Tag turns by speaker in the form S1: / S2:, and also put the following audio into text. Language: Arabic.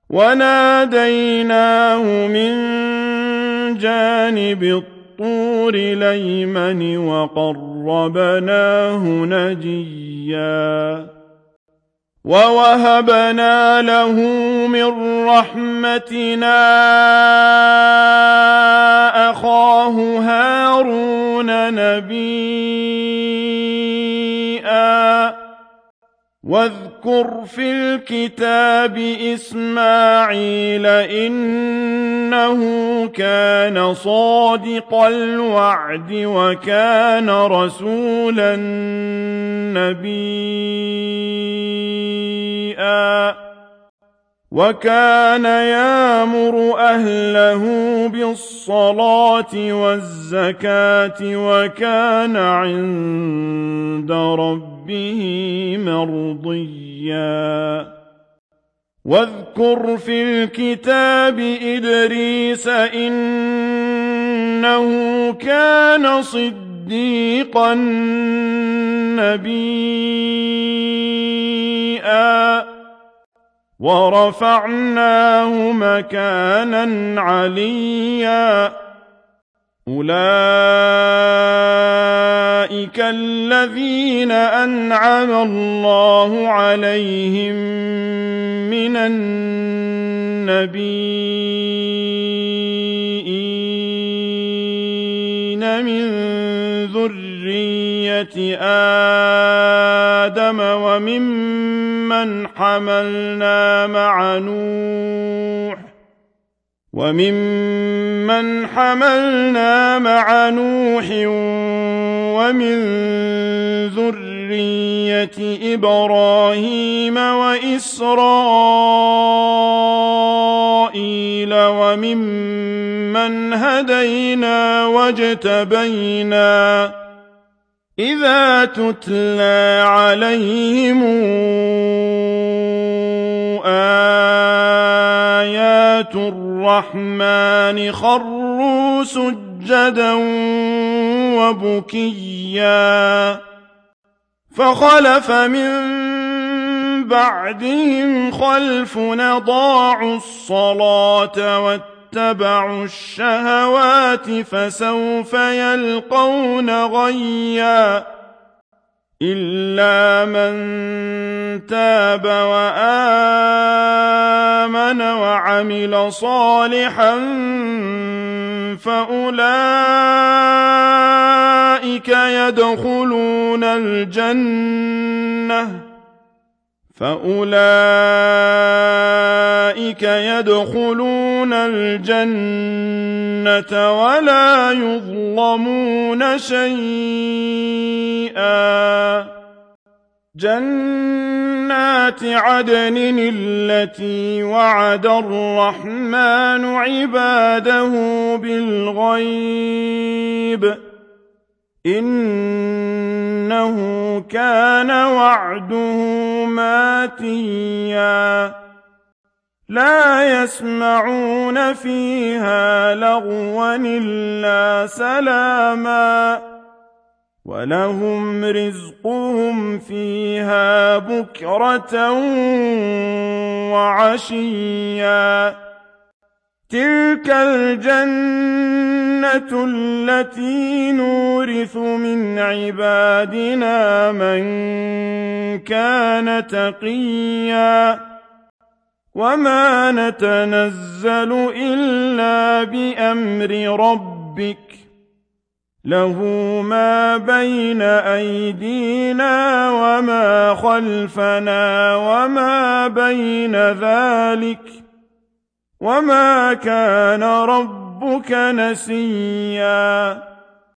S1: وناديناه من جانب الطور الأيمن وقربناه نجيا ووهبنا له من رحمتنا أخاه هارون نبيا واذكر في الكتاب إسماعيل إنه كان صادق الوعد وكان رسولا نبيا وكان يأمر أهله بالصلاة والزكاة وكان عند ربه مرضيا واذكر في الكتاب إدريس إنه كان صديقا نبيا ورفعناه مكانا عليا أولئك الذين أنعم الله عليهم من النبيين من ذرية آدم وممن حملنا مع نوح ومن ذرية إبراهيم وإسرائيل وممن هدينا واجتبينا إذا تتلى عليهم آيات الرحمن خروا سجدا وبكيا فخلف من بعدهم خلف أضاعوا الصلاة واتبعوا الشهوات فسوف يلقون غيا إلا من تاب وآمن وعمل صالحا فأولئك يدخلون الجنة ولا يظلمون شيئا جنات عدن التي وعد الرحمن عباده بالغيب إنه كان وعده ماتيا لا يسمعون فيها لغوا إلا سلاما ولهم رزقهم فيها بكرة وعشيا تلك الجنة التي نورث من عبادنا من كان تقيا وما نتنزل إلا بأمر ربك له ما بين أيدينا وما خلفنا وما بين ذلك وما كان ربك نسيا